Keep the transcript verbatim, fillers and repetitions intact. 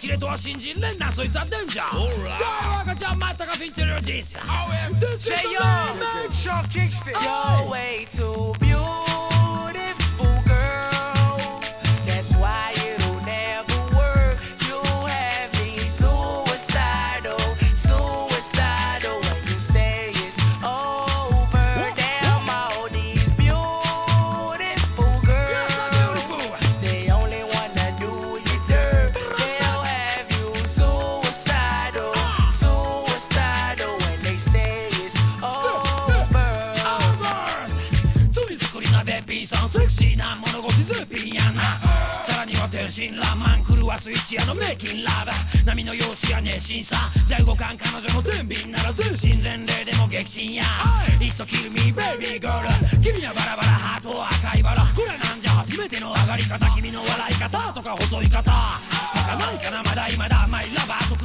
きれとは信じんれんなそいつはデンジャースカイワーカーちゃんまったかフィンテルディス This is the remix Sean Kingston You're way too beautiful, girl. That's why it'll never work. You have me suicidal, suicidal when you say it's over. Damn, all these beautiful girls, they only wanna do you dirt. They'll have you suicidal, suicidal when they say it's over. 罪作りなベッピーさんセクシーな物腰絶品やなさらには天真爛漫狂わす一夜のメイキンラブ波の容姿や熱心さじゃ動かん彼女の天秤なら全身全霊でも激震やいっそキルミーベイビーガール君はバラバラハートは赤いバラこれなんじゃ初めての上がり方君の笑い方とか細い方儚いかなまだ今だマイラバー